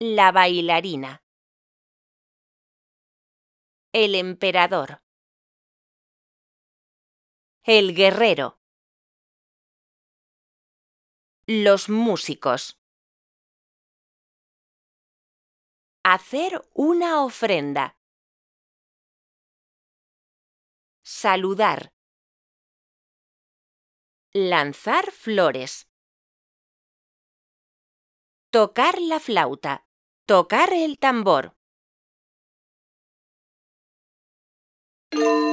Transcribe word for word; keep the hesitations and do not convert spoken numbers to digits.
La bailarina. El emperador. El guerrero. Los músicos. Hacer una ofrenda. Saludar. Lanzar flores. Tocar la flauta. Tocar el tambor.